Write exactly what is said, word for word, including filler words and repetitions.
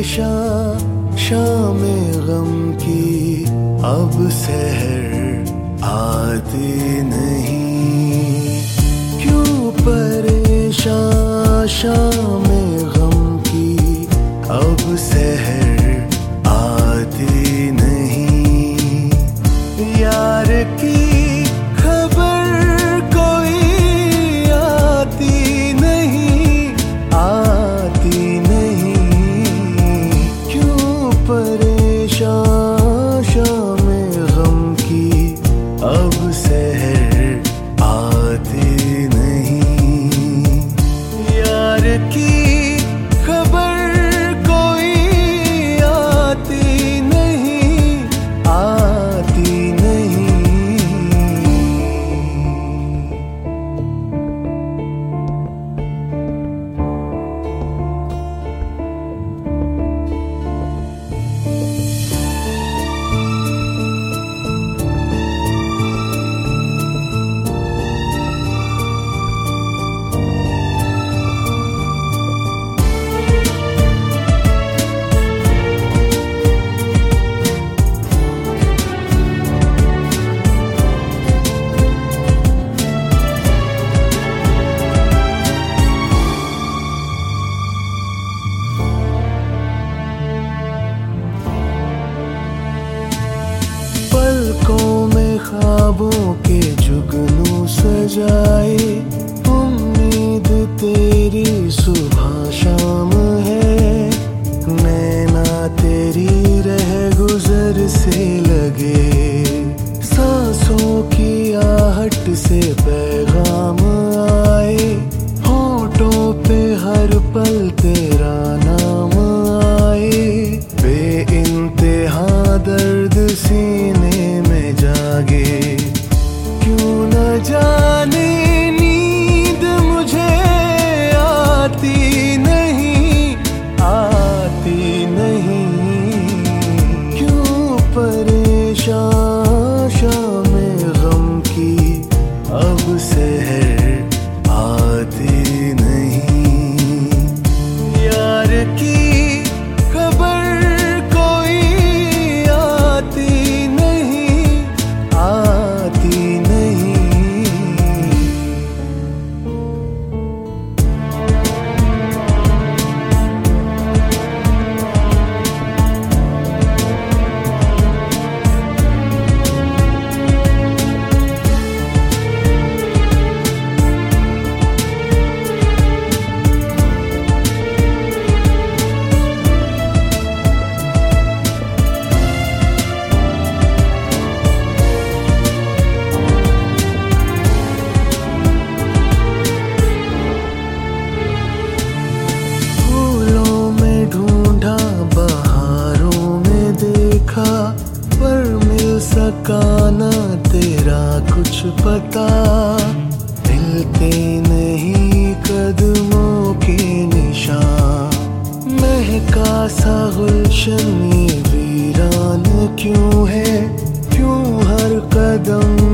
परेशान शाम गम की अब सहर आती नहीं। क्यों परेशान शाम गम की अब सहर आती नहीं। यार की खबर कोई आती नहीं, आती नहीं। क्यों परेशान शाम गम की अब सहर आती नहीं। यार की पलकों में ख्वाबों के जुगनू सजाए, उम्मीद तेरी सुबह शाम है। नैना तेरी रह गुजर से लगे, सांसों की आहट से पैगाम आए। होठों पे हर पल तेरा नाम आए, बेइंतहा दर्द सीने में जागे। क्यों न जाने नींद मुझे आती नहीं, आती नहीं। क्यों परेशान शाम गम की अब सहर आती नहीं। यार की पर मिल सका ना तेरा कुछ पता। मिलते नहीं कदमों के निशान, महका सा गुलशन ये वीरान क्यों है। क्यों हर कदम